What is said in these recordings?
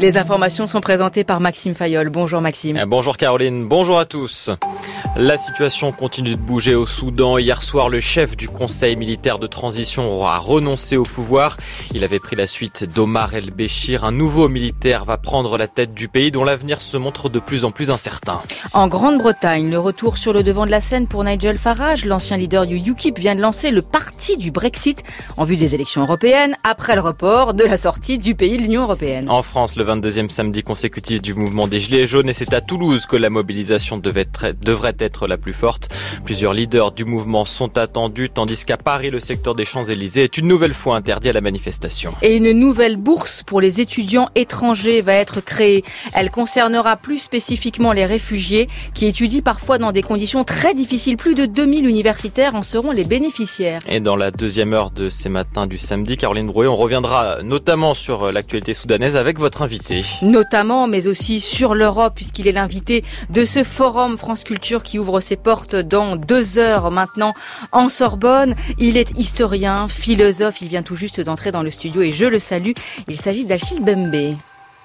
Les informations sont présentées par Maxime Fayolle. Bonjour Maxime. Bonjour Caroline, bonjour à tous. La situation continue de bouger au Soudan. Hier soir, le chef du conseil militaire de transition a renoncé au pouvoir. Il avait pris la suite d'Omar el-Béchir. Un nouveau militaire va prendre la tête du pays dont l'avenir se montre de plus en plus incertain. En Grande-Bretagne, le retour sur le devant de la scène pour Nigel Farage. L'ancien leader du UKIP vient de lancer le parti du Brexit en vue des élections européennes après le report de la sortie du pays de l'Union européenne. En France, le 22e samedi consécutif du mouvement des Gilets jaunes, et c'est à Toulouse que la mobilisation devrait être la plus forte. Plusieurs leaders du mouvement sont attendus, tandis qu'à Paris, le secteur des Champs-Élysées est une nouvelle fois interdit à la manifestation. Et une nouvelle bourse pour les étudiants étrangers va être créée. Elle concernera plus spécifiquement les réfugiés qui étudient parfois dans des conditions très difficiles. Plus de 2000 universitaires en seront les bénéficiaires. Et dans la deuxième heure de ces matins du samedi, Caroline Drouet, on reviendra notamment sur l'actualité soudanaise avec votre invité. Notamment, mais aussi sur l'Europe, puisqu'il est l'invité de ce forum France Culture qui ouvre ses portes dans 2 heures maintenant en Sorbonne. Il est historien, philosophe, il vient tout juste d'entrer dans le studio et je le salue. Il s'agit d'Achille Bembe.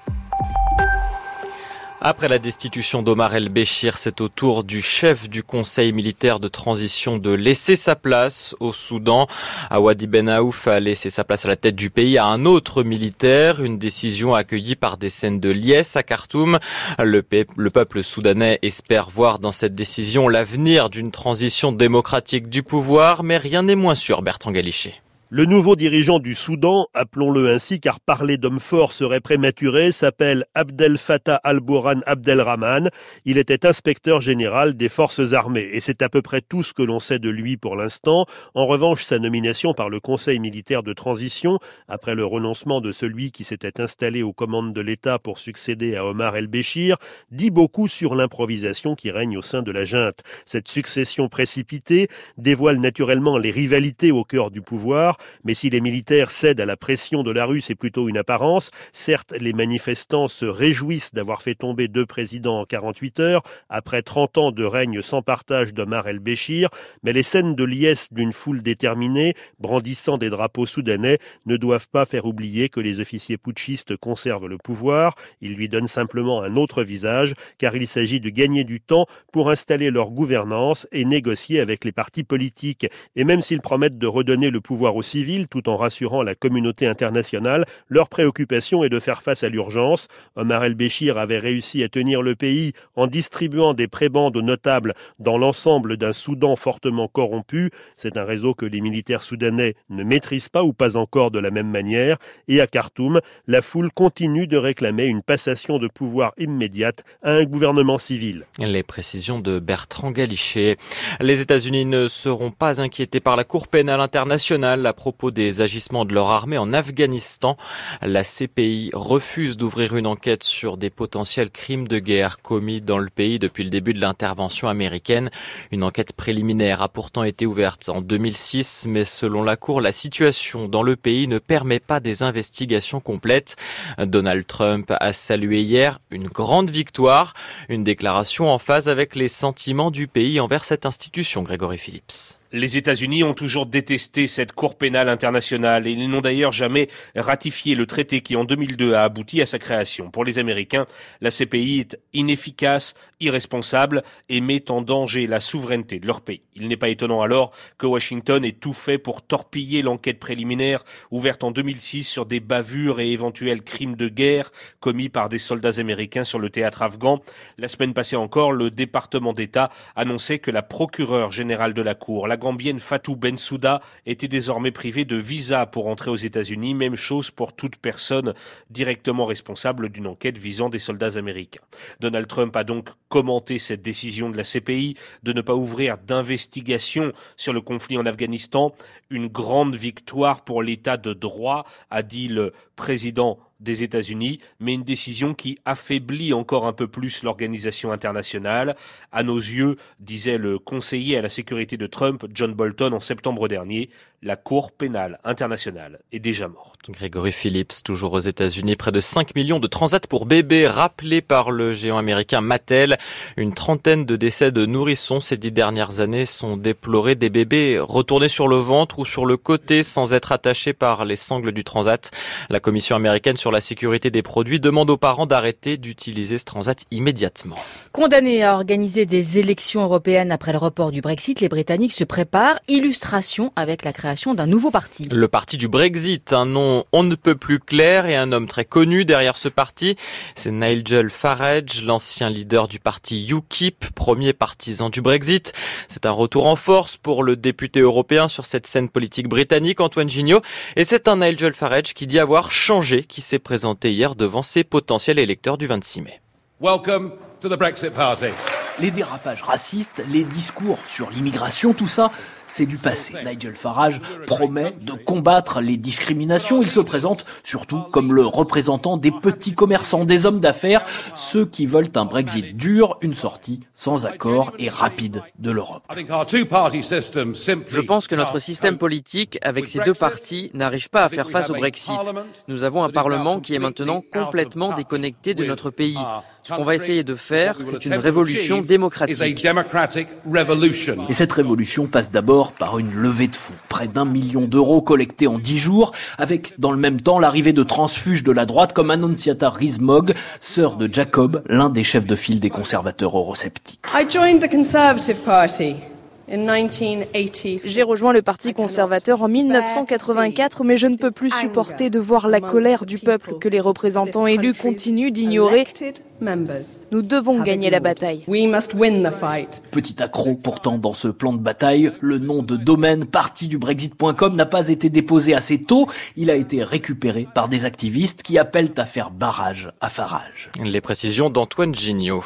Après la destitution d'Omar el-Béchir, c'est au tour du chef du conseil militaire de transition de laisser sa place au Soudan. Awadi Ben Aouf a laissé sa place à la tête du pays à un autre militaire, une décision accueillie par des scènes de liesse à Khartoum. Le peuple soudanais espère voir dans cette décision l'avenir d'une transition démocratique du pouvoir, mais rien n'est moins sûr, Bertrand Galichet. Le nouveau dirigeant du Soudan, appelons-le ainsi car parler d'homme fort serait prématuré, s'appelle Abdel Fattah al-Burhan Abdelrahman. Il était inspecteur général des forces armées et c'est à peu près tout ce que l'on sait de lui pour l'instant. En revanche, sa nomination par le Conseil militaire de transition, après le renoncement de celui qui s'était installé aux commandes de l'État pour succéder à Omar el-Béchir, dit beaucoup sur l'improvisation qui règne au sein de la junte. Cette succession précipitée dévoile naturellement les rivalités au cœur du pouvoir. Mais si les militaires cèdent à la pression de la rue, c'est plutôt une apparence. Certes, les manifestants se réjouissent d'avoir fait tomber 2 présidents en 48 heures, après 30 ans de règne sans partage d'Omar el-Béchir, mais les scènes de liesse d'une foule déterminée, brandissant des drapeaux soudanais, ne doivent pas faire oublier que les officiers putschistes conservent le pouvoir. Ils lui donnent simplement un autre visage, car il s'agit de gagner du temps pour installer leur gouvernance et négocier avec les partis politiques. Et même s'ils promettent de redonner le pouvoir aux civils, tout en rassurant la communauté internationale, leur préoccupation est de faire face à l'urgence. Omar el-Béchir avait réussi à tenir le pays en distribuant des prébendes aux notables dans l'ensemble d'un Soudan fortement corrompu. C'est un réseau que les militaires soudanais ne maîtrisent pas ou pas encore de la même manière. Et à Khartoum, la foule continue de réclamer une passation de pouvoir immédiate à un gouvernement civil. Les précisions de Bertrand Galichet. Les États-Unis ne seront pas inquiétés par la Cour pénale internationale à propos des agissements de leur armée en Afghanistan. La CPI refuse d'ouvrir une enquête sur des potentiels crimes de guerre commis dans le pays depuis le début de l'intervention américaine. Une enquête préliminaire a pourtant été ouverte en 2006, mais selon la Cour, la situation dans le pays ne permet pas des investigations complètes. Donald Trump a salué hier une grande victoire, une déclaration en phase avec les sentiments du pays envers cette institution, Grégory Phillips. Les États-Unis ont toujours détesté cette Cour pénale internationale et ils n'ont d'ailleurs jamais ratifié le traité qui en 2002 a abouti à sa création. Pour les Américains, la CPI est inefficace, irresponsable et met en danger la souveraineté de leur pays. Il n'est pas étonnant alors que Washington ait tout fait pour torpiller l'enquête préliminaire ouverte en 2006 sur des bavures et éventuels crimes de guerre commis par des soldats américains sur le théâtre afghan. La semaine passée encore, le département d'État annonçait que la procureure générale de la Cour, la Gambienne Fatou Bensouda, était désormais privée de visa pour entrer aux États-Unis. Même chose pour toute personne directement responsable d'une enquête visant des soldats américains. Donald Trump a donc commenté cette décision de la CPI de ne pas ouvrir d'investigation sur le conflit en Afghanistan. Une grande victoire pour l'état de droit, a dit le président des États-Unis, mais une décision qui affaiblit encore un peu plus l'organisation internationale. À nos yeux, disait le conseiller à la sécurité de Trump, John Bolton, en septembre dernier, la Cour pénale internationale est déjà morte. Grégory Phillips, toujours aux États-Unis, près de 5 millions de transats pour bébés rappelés par le géant américain Mattel. Une trentaine de décès de nourrissons ces 10 dernières années sont déplorés, des bébés retournés sur le ventre ou sur le côté sans être attachés par les sangles du transat. La commission américaine sur sur la sécurité des produits demande aux parents d'arrêter d'utiliser ce transat immédiatement. Condamnés à organiser des élections européennes après le report du Brexit, les Britanniques se préparent. Illustration avec la création d'un nouveau parti. Le parti du Brexit, un nom on ne peut plus clair et un homme très connu derrière ce parti. C'est Nigel Farage, l'ancien leader du parti UKIP, premier partisan du Brexit. C'est un retour en force pour le député européen sur cette scène politique britannique, Antoine Gignot. Et c'est un Nigel Farage qui dit avoir changé, qui s'est présenté hier devant ses potentiels électeurs du 26 mai. Welcome to the Brexit Party. Les dérapages racistes, les discours sur l'immigration, tout ça, c'est du passé. Nigel Farage promet de combattre les discriminations. Il se présente surtout comme le représentant des petits commerçants, des hommes d'affaires, ceux qui veulent un Brexit dur, une sortie sans accord et rapide de l'Europe. Je pense que notre système politique, avec ces deux partis, n'arrive pas à faire face au Brexit. Nous avons un Parlement qui est maintenant complètement déconnecté de notre pays. Ce qu'on va essayer de faire, c'est une révolution démocratique. Et cette révolution passe d'abord par une levée de fonds. Près d'1 million d'euros collectés en 10 jours, avec dans le même temps l'arrivée de transfuges de la droite comme Annonciata Rees-Mogg, sœur de Jacob, l'un des chefs de file des conservateurs eurosceptiques. J'ai rejoint le Parti conservateur en 1984, mais je ne peux plus supporter de voir la colère du peuple que les représentants élus continuent d'ignorer. Nous devons gagner la bataille. Petit accroc pourtant dans ce plan de bataille, le nom de domaine partidubrexit.com n'a pas été déposé assez tôt. Il a été récupéré par des activistes qui appellent à faire barrage à Farage. Les précisions d'Antoine Gignot.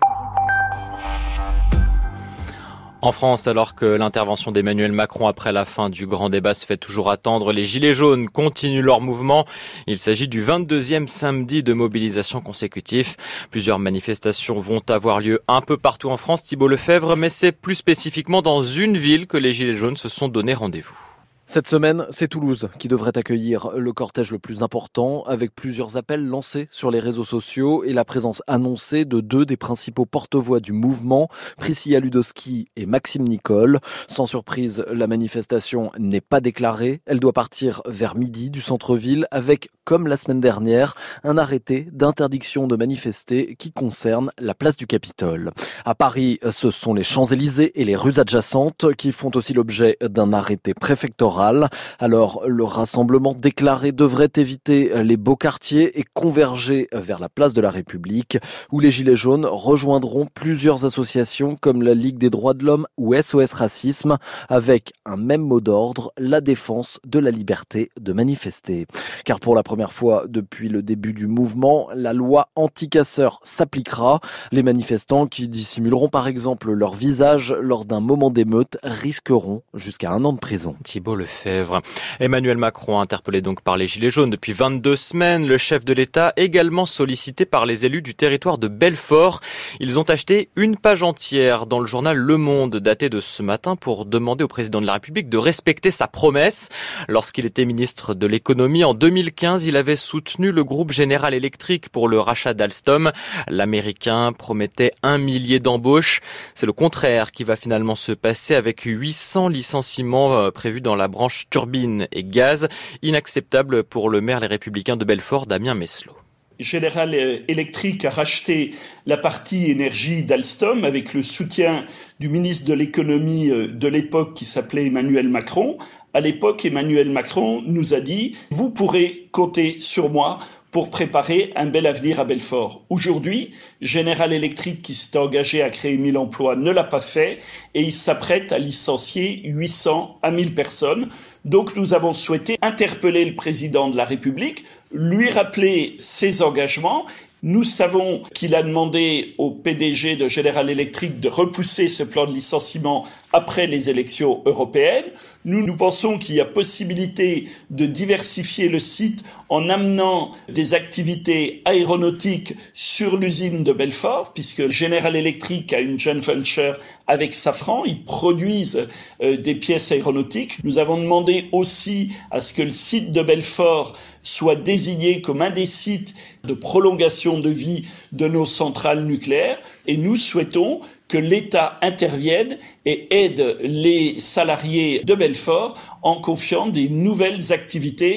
En France, alors que l'intervention d'Emmanuel Macron après la fin du grand débat se fait toujours attendre, les Gilets jaunes continuent leur mouvement. Il s'agit du 22e samedi de mobilisation consécutif. Plusieurs manifestations vont avoir lieu un peu partout en France, Thibault Lefebvre, mais c'est plus spécifiquement dans une ville que les Gilets jaunes se sont donné rendez-vous. Cette semaine, c'est Toulouse qui devrait accueillir le cortège le plus important, avec plusieurs appels lancés sur les réseaux sociaux et la présence annoncée de deux des principaux porte-voix du mouvement, Priscilla Ludowski et Maxime Nicole. Sans surprise, la manifestation n'est pas déclarée. Elle doit partir vers midi du centre-ville avec, comme la semaine dernière, un arrêté d'interdiction de manifester qui concerne la place du Capitole. À Paris, ce sont les Champs-Élysées et les rues adjacentes qui font aussi l'objet d'un arrêté préfectoral. Alors, le rassemblement déclaré devrait éviter les beaux quartiers et converger vers la place de la République, où les Gilets jaunes rejoindront plusieurs associations comme la Ligue des droits de l'homme ou SOS Racisme, avec un même mot d'ordre, la défense de la liberté de manifester. Car pour la première fois depuis le début du mouvement, la loi anti-casseurs s'appliquera. Les manifestants qui dissimuleront par exemple leur visage lors d'un moment d'émeute risqueront jusqu'à 1 an de prison. Thibault Lefebvre. Emmanuel Macron, interpellé donc par les Gilets jaunes depuis 22 semaines, le chef de l'État également sollicité par les élus du territoire de Belfort. Ils ont acheté une page entière dans le journal Le Monde, daté de ce matin, pour demander au président de la République de respecter sa promesse. Lorsqu'il était ministre de l'économie en 2015, il avait soutenu le groupe General Electric pour le rachat d'Alstom. L'Américain promettait 1 millier d'embauches. C'est le contraire qui va finalement se passer avec 800 licenciements prévus dans la branche turbine et gaz, inacceptable pour le maire Les Républicains de Belfort, Damien Meslot. General Electric a racheté la partie énergie d'Alstom avec le soutien du ministre de l'économie de l'époque qui s'appelait Emmanuel Macron. À l'époque, Emmanuel Macron nous a dit « Vous pourrez compter sur moi pour préparer un bel avenir à Belfort ». Aujourd'hui, General Electric, qui s'était engagé à créer 1000 emplois, ne l'a pas fait et il s'apprête à licencier 800 à 1000 personnes. Donc nous avons souhaité interpeller le président de la République, lui rappeler ses engagements. Nous savons qu'il a demandé au PDG de General Electric de repousser ce plan de licenciement après les élections européennes. Nous pensons qu'il y a possibilité de diversifier le site en amenant des activités aéronautiques sur l'usine de Belfort, puisque General Electric a une joint venture avec Safran. Ils produisent des pièces aéronautiques. Nous avons demandé aussi à ce que le site de Belfort soit désigné comme un des sites de prolongation de vie de nos centrales nucléaires. Et nous souhaitons que l'État intervienne et aide les salariés de Belfort en confiant des nouvelles activités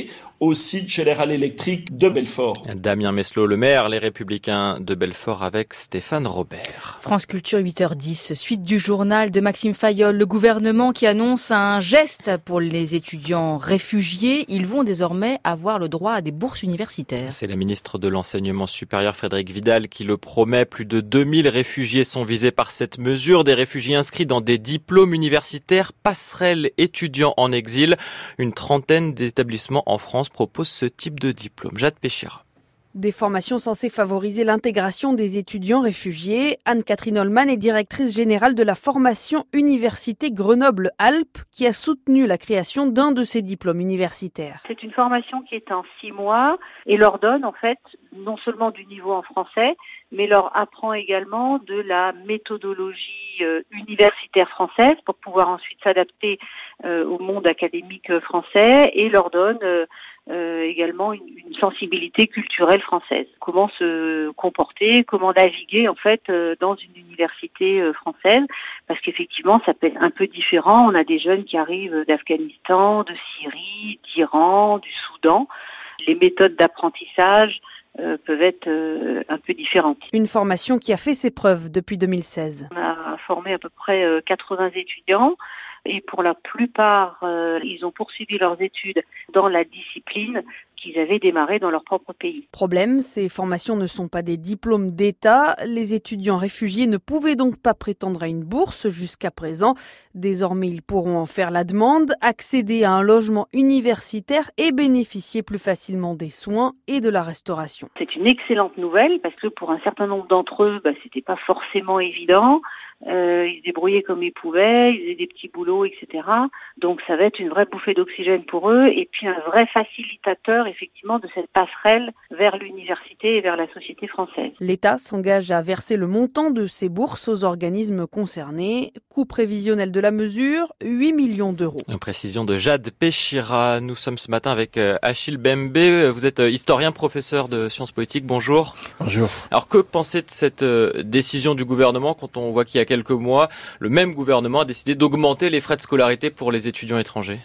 au site General Electric de Belfort. Damien Meslot, le maire, les Républicains de Belfort avec Stéphane Robert. France Culture 8h10, suite du journal de Maxime Fayolle. Le gouvernement qui annonce un geste pour les étudiants réfugiés. Ils vont désormais avoir le droit à des bourses universitaires. C'est la ministre de l'Enseignement supérieur Frédérique Vidal qui le promet. Plus de 2000 réfugiés sont visés par cette mesure. Des réfugiés inscrits dans des diplômes universitaires, passerelles étudiants en exil. Une trentaine d'établissements en France proposent ce type de diplôme. Jade Péchira. Des formations censées favoriser l'intégration des étudiants réfugiés. Anne-Catherine Holman est directrice générale de la formation Université Grenoble-Alpes qui a soutenu la création d'un de ces diplômes universitaires. C'est une formation qui est en 6 mois et leur donne en fait non seulement du niveau en français, mais leur apprend également de la méthodologie universitaire française pour pouvoir ensuite s'adapter au monde académique français et leur donne également une sensibilité culturelle française. Comment se comporter, comment naviguer en fait dans une université française, parce qu'effectivement ça peut être un peu différent. On a des jeunes qui arrivent d'Afghanistan, de Syrie, d'Iran, du Soudan. Les méthodes d'apprentissage peuvent être un peu différentes. Une formation qui a fait ses preuves depuis 2016. On a formé à peu près 80 étudiants. Et pour la plupart, ils ont poursuivi leurs études dans la discipline qu'ils avaient démarré dans leur propre pays. Problème, ces formations ne sont pas des diplômes d'État. Les étudiants réfugiés ne pouvaient donc pas prétendre à une bourse jusqu'à présent. Désormais, ils pourront en faire la demande, accéder à un logement universitaire et bénéficier plus facilement des soins et de la restauration. C'est une excellente nouvelle parce que pour un certain nombre d'entre eux, c'était pas forcément évident. Ils se débrouillaient comme ils pouvaient, ils faisaient des petits boulots, etc. Donc ça va être une vraie bouffée d'oxygène pour eux et puis un vrai facilitateur effectivement de cette passerelle vers l'université et vers la société française. L'État s'engage à verser le montant de ces bourses aux organismes concernés. Coût prévisionnel de la mesure, 8 millions d'euros. Une précision de Jade Péchira. Nous sommes ce matin avec Achille Bembe. Vous êtes historien, professeur de sciences politiques. Bonjour. Bonjour. Alors que pensez de cette décision du gouvernement quand on voit qu'il y a quelques mois, le même gouvernement a décidé d'augmenter les frais de scolarité pour les étudiants étrangers?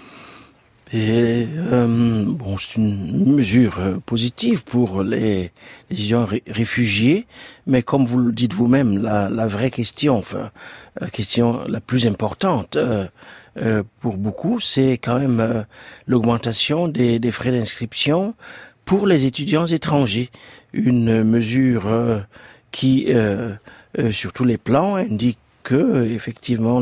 C'est une mesure positive pour les étudiants réfugiés, mais comme vous le dites vous-même, la vraie question, la question la plus importante pour beaucoup, c'est quand même l'augmentation des frais d'inscription pour les étudiants étrangers. Une mesure qui sur tous les plans indique que effectivement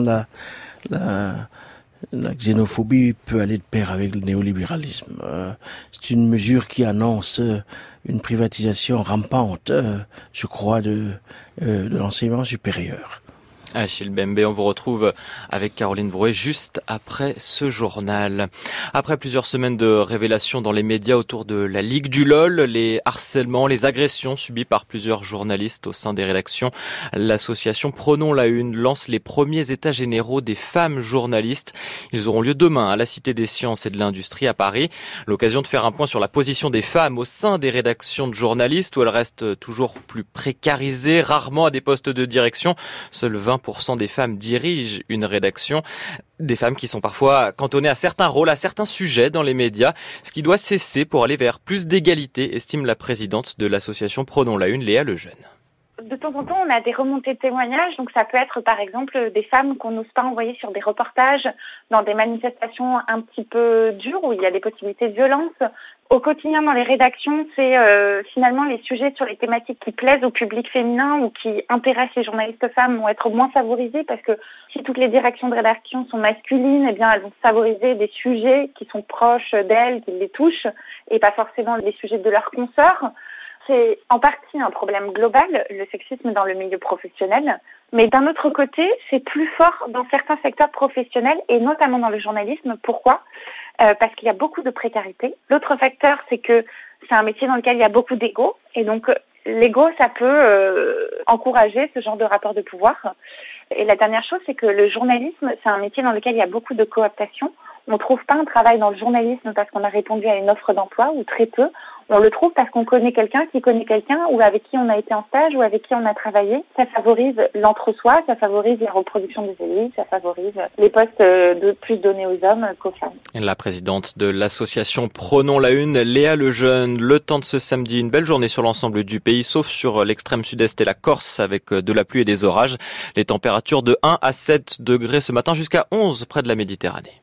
la xénophobie peut aller de pair avec le néolibéralisme. C'est une mesure qui annonce une privatisation rampante, je crois, de l'enseignement supérieur. Achille Bembe, on vous retrouve avec Caroline Brouet juste après ce journal. Après plusieurs semaines de révélations dans les médias autour de la Ligue du LOL, les harcèlements, les agressions subies par plusieurs journalistes au sein des rédactions, l'association Prenons la Une lance les premiers états généraux des femmes journalistes. Ils auront lieu demain à la Cité des Sciences et de l'Industrie à Paris. L'occasion de faire un point sur la position des femmes au sein des rédactions de journalistes où elles restent toujours plus précarisées, rarement à des postes de direction. Seuls 20% des femmes dirigent une rédaction, des femmes qui sont parfois cantonnées à certains rôles, à certains sujets dans les médias, ce qui doit cesser pour aller vers plus d'égalité, estime la présidente de l'association Prenons la Une, Léa Lejeune. De temps en temps, on a des remontées de témoignages, donc ça peut être par exemple des femmes qu'on n'ose pas envoyer sur des reportages dans des manifestations un petit peu dures où il y a des possibilités de violence. Au quotidien dans les rédactions, c'est finalement les sujets sur les thématiques qui plaisent au public féminin ou qui intéressent les journalistes femmes vont être moins favorisés parce que si toutes les directions de rédaction sont masculines, eh bien elles vont favoriser des sujets qui sont proches d'elles, qui les touchent et pas forcément les sujets de leurs consoeurs. C'est en partie un problème global, le sexisme dans le milieu professionnel. Mais d'un autre côté, c'est plus fort dans certains secteurs professionnels et notamment dans le journalisme. Pourquoi ? Parce qu'il y a beaucoup de précarité. L'autre facteur, c'est que c'est un métier dans lequel il y a beaucoup d'ego. Et donc, l'ego, ça peut encourager ce genre de rapport de pouvoir. Et la dernière chose, c'est que le journalisme, c'est un métier dans lequel il y a beaucoup de cooptation. On ne trouve pas un travail dans le journalisme parce qu'on a répondu à une offre d'emploi ou très peu. On le trouve parce qu'on connaît quelqu'un qui connaît quelqu'un ou avec qui on a été en stage ou avec qui on a travaillé. Ça favorise l'entre-soi, ça favorise la reproduction des élites, ça favorise les postes plus donnés aux hommes qu'aux femmes. La présidente de l'association Prenons la Une, Léa Lejeune. Le temps de ce samedi, une belle journée sur l'ensemble du pays, sauf sur l'extrême sud-est et la Corse avec de la pluie et des orages. Les températures de 1 à 7 degrés ce matin jusqu'à 11 près de la Méditerranée.